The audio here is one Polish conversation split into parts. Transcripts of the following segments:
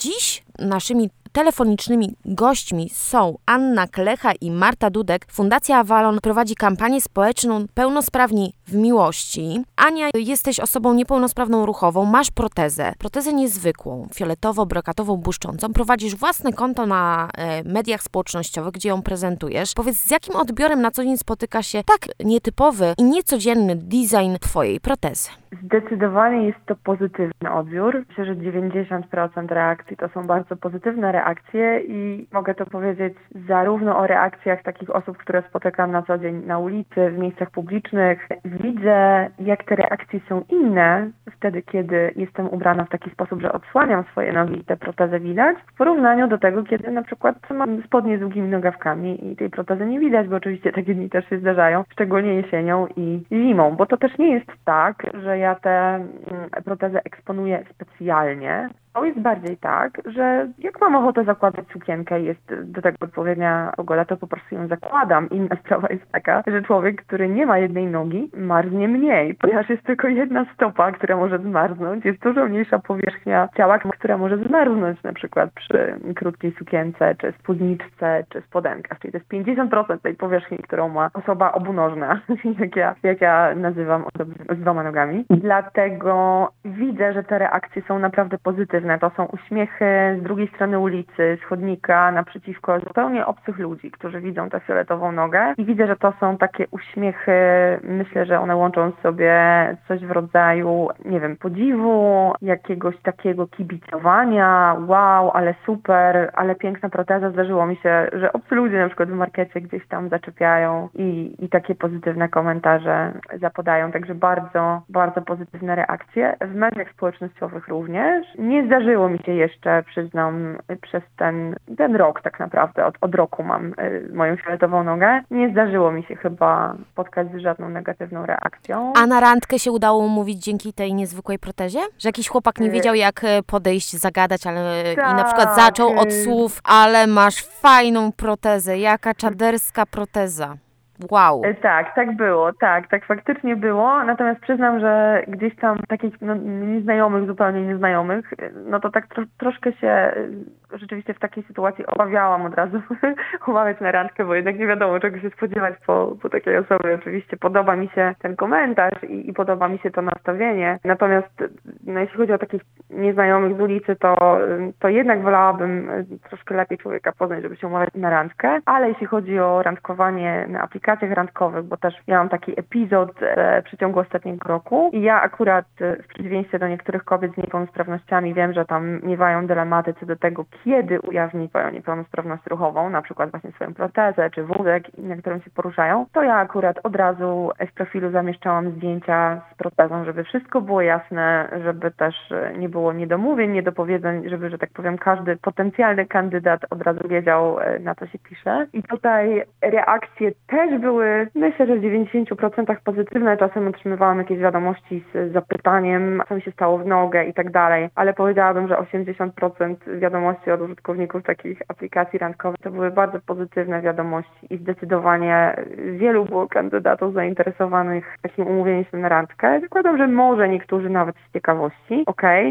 Dziś naszymi telefonicznymi gośćmi są Anna Klecha i Marta Dudek. Fundacja Avalon prowadzi kampanię społeczną Pełnosprawni w miłości. Ania, jesteś osobą niepełnosprawną ruchową, masz protezę niezwykłą, fioletowo-brokatową, błyszczącą. Prowadzisz własne konto na mediach społecznościowych, gdzie ją prezentujesz. Powiedz, z jakim odbiorem na co dzień spotyka się tak nietypowy i niecodzienny design twojej protezy? Zdecydowanie jest to pozytywny odbiór. Myślę, że 90% reakcji to są bardzo pozytywne reakcje i mogę to powiedzieć zarówno o reakcjach takich osób, które spotykam na co dzień na ulicy, w miejscach publicznych. Widzę, jak te reakcje są inne wtedy, kiedy jestem ubrana w taki sposób, że odsłaniam swoje nogi i tę protezę widać, w porównaniu do tego, kiedy na przykład mam spodnie z długimi nogawkami i tej protezy nie widać, bo oczywiście takie dni też się zdarzają, szczególnie jesienią i zimą, bo to też nie jest tak, że ja tę protezę eksponuję specjalnie. To jest bardziej tak, że jak mam ochotę zakładać sukienkę i jest do tego odpowiednia pogoda, to po prostu ją zakładam. Inna sprawa jest taka, że człowiek, który nie ma jednej nogi, marznie mniej, ponieważ jest tylko jedna stopa, która może zmarznąć. Jest dużo mniejsza powierzchnia ciała, która może zmarznąć na przykład przy krótkiej sukience, czy spódniczce, czy spodenkach. Czyli to jest 50% tej powierzchni, którą ma osoba obunożna, jak ja nazywam osoby z dwoma nogami. Dlatego widzę, że te reakcje są naprawdę pozytywne. To są uśmiechy z drugiej strony ulicy, z chodnika, naprzeciwko zupełnie obcych ludzi, którzy widzą tę fioletową nogę i widzę, że to są takie uśmiechy, myślę, że one łączą w sobie coś w rodzaju, nie wiem, podziwu, jakiegoś takiego kibicowania, wow, ale super, ale piękna proteza. Zdarzyło mi się, że obcy ludzie na przykład w markecie gdzieś tam zaczepiają i takie pozytywne komentarze zapodają, także bardzo, bardzo pozytywne reakcje. W mediach społecznościowych również. Nie zdarzyło mi się jeszcze, przyznam, przez ten rok tak naprawdę, od roku mam moją fioletową nogę. Nie zdarzyło mi się chyba spotkać z żadną negatywną reakcją. A na randkę się udało umówić dzięki tej niezwykłej protezie? Że jakiś chłopak nie wiedział, jak podejść, zagadać, ale tak. I na przykład zaczął od słów, ale masz fajną protezę, jaka czaderska proteza. Wow. Tak było, tak faktycznie było, natomiast przyznam, że gdzieś tam takich nieznajomych, zupełnie nieznajomych, no to tak troszkę się rzeczywiście w takiej sytuacji obawiałam od razu umawiać na randkę, bo jednak nie wiadomo, czego się spodziewać po takiej osobie. Oczywiście podoba mi się ten komentarz i podoba mi się to nastawienie, natomiast jeśli chodzi o takich nieznajomych z ulicy, to jednak wolałabym troszkę lepiej człowieka poznać, żeby się umawiać na randkę, ale jeśli chodzi o randkowanie na aplikacjach randkowych, bo też miałam taki epizod w przeciągu ostatniego roku i ja akurat w przeciwieństwie do niektórych kobiet z niepełnosprawnościami wiem, że tam miewają dylematy co do tego, kiedy ujawnić swoją niepełnosprawność ruchową, na przykład właśnie swoją protezę czy wózek, na którym się poruszają, to ja akurat od razu w profilu zamieszczałam zdjęcia z protezą, żeby wszystko było jasne, żeby też nie było niedomówień, niedopowiedzeń, żeby, że tak powiem, każdy potencjalny kandydat od razu wiedział, na co się pisze. I tutaj reakcje też były, myślę, że w 90% pozytywne. Czasem otrzymywałam jakieś wiadomości z zapytaniem, co mi się stało w nogę i tak dalej, ale powiedziałabym, że 80% wiadomości od użytkowników takich aplikacji randkowych to były bardzo pozytywne wiadomości i zdecydowanie wielu było kandydatów zainteresowanych takim umówieniem się na randkę. Zakładam, że może niektórzy nawet z ciekawości,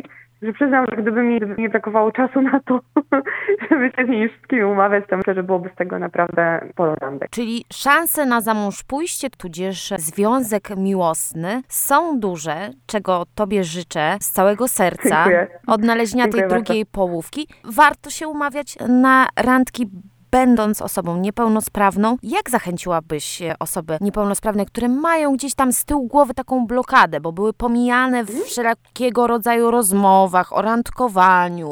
że przyznam, że gdyby mi nie brakowało czasu na to, żeby się z nimi wszystkimi umawiać, to myślę, że byłoby z tego naprawdę sporo randek. Czyli szanse na zamążpójście, tudzież związek miłosny są duże, czego Tobie życzę z całego serca. Dziękuję. Odnalezienia tej drugiej połówki. Warto się umawiać na randki, będąc osobą niepełnosprawną. Jak zachęciłabyś osoby niepełnosprawne, które mają gdzieś tam z tyłu głowy taką blokadę, bo były pomijane w wszelkiego rodzaju rozmowach, o randkowaniu,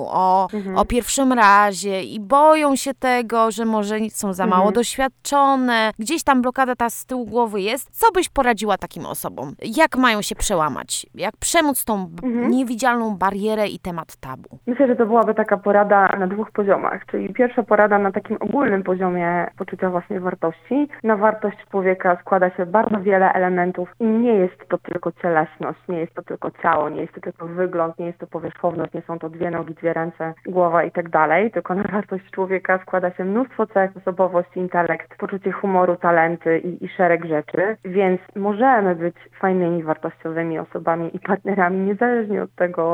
o pierwszym razie i boją się tego, że może są za mało doświadczone. Gdzieś tam blokada ta z tyłu głowy jest. Co byś poradziła takim osobom? Jak mają się przełamać? Jak przemóc tą niewidzialną barierę i temat tabu? Myślę, że to byłaby taka porada na 2 poziomach, czyli pierwsza porada na takim ogólnym poziomie poczucia własnej wartości. Na wartość człowieka składa się bardzo wiele elementów i nie jest to tylko cielesność, nie jest to tylko ciało, nie jest to tylko wygląd, nie jest to powierzchowność, nie są to 2 nogi, 2 ręce, głowa i tak dalej, tylko na wartość człowieka składa się mnóstwo cech, osobowość, intelekt, poczucie humoru, talenty i szereg rzeczy, więc możemy być fajnymi, wartościowymi osobami i partnerami, niezależnie od tego,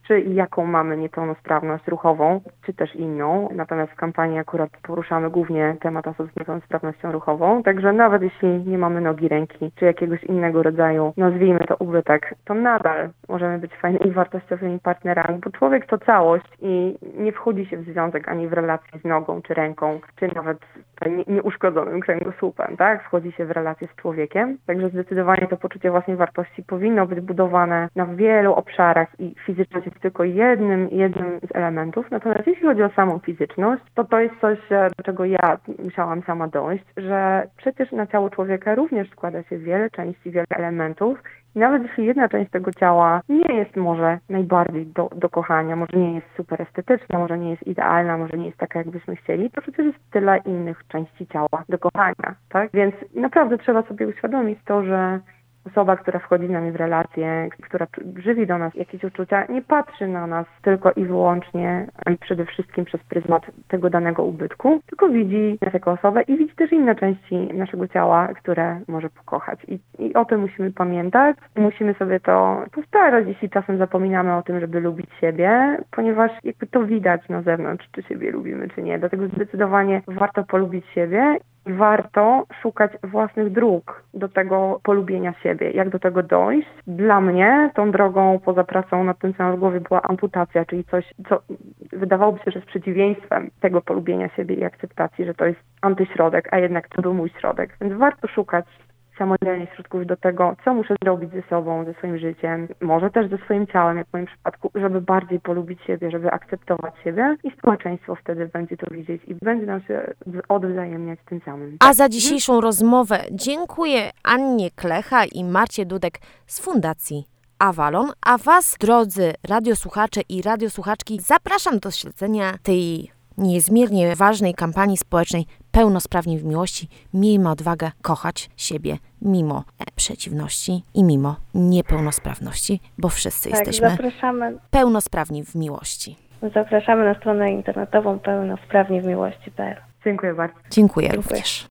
czy i jaką mamy niepełnosprawność ruchową, czy też inną. Natomiast w kampanii akurat poruszamy głównie temat osób z niepełnosprawnością ruchową. Także nawet jeśli nie mamy nogi, ręki, czy jakiegoś innego rodzaju, nazwijmy to ubytek, to nadal możemy być fajnymi, wartościowymi partnerami, bo człowiek to całość i nie wchodzi się w związek ani w relację z nogą, czy ręką, czy nawet nieuszkodzonym kręgosłupem, tak? Wchodzi się w relację z człowiekiem. Także zdecydowanie to poczucie własnej wartości powinno być budowane na wielu obszarach i fizyczność jest tylko jednym z elementów. Natomiast jeśli chodzi o samą fizyczność, to jest coś, do czego ja musiałam sama dojść, że przecież na ciało człowieka również składa się wiele części, wiele elementów. I nawet jeśli jedna część tego ciała nie jest może najbardziej do kochania, może nie jest super estetyczna, może nie jest idealna, może nie jest taka, jakbyśmy chcieli, to przecież jest tyle innych części ciała do kochania, tak? Więc naprawdę trzeba sobie uświadomić to, że osoba, która wchodzi z nami w relację, która żywi do nas jakieś uczucia, nie patrzy na nas tylko i wyłącznie, a przede wszystkim przez pryzmat tego danego ubytku, tylko widzi nas jako osobę i widzi też inne części naszego ciała, które może pokochać. I o tym musimy pamiętać. Musimy sobie to powtarzać, jeśli czasem zapominamy o tym, żeby lubić siebie, ponieważ jakby to widać na zewnątrz, czy siebie lubimy, czy nie. Dlatego zdecydowanie warto polubić siebie. Warto szukać własnych dróg do tego polubienia siebie. Jak do tego dojść? Dla mnie tą drogą poza pracą nad tym, co mam w głowie, była amputacja, czyli coś, co wydawałoby się, że jest przeciwieństwem tego polubienia siebie i akceptacji, że to jest antyśrodek, a jednak to był mój środek. Więc warto szukać samodzielnie środków do tego, co muszę zrobić ze sobą, ze swoim życiem, może też ze swoim ciałem, jak w moim przypadku, żeby bardziej polubić siebie, żeby akceptować siebie i społeczeństwo wtedy będzie to widzieć i będzie nam się odwzajemniać tym samym. A za dzisiejszą rozmowę dziękuję Annie Klecha i Marcie Dudek z Fundacji Avalon, a Was, drodzy radiosłuchacze i radiosłuchaczki, zapraszam do śledzenia tej niezmiernie ważnej kampanii społecznej Pełnosprawni w miłości. Miejmy odwagę kochać siebie mimo przeciwności i mimo niepełnosprawności, bo wszyscy jesteśmy pełnosprawni w miłości. Zapraszamy na stronę internetową pełnosprawniwmiłości.pl. Dziękuję bardzo. Dziękuję również.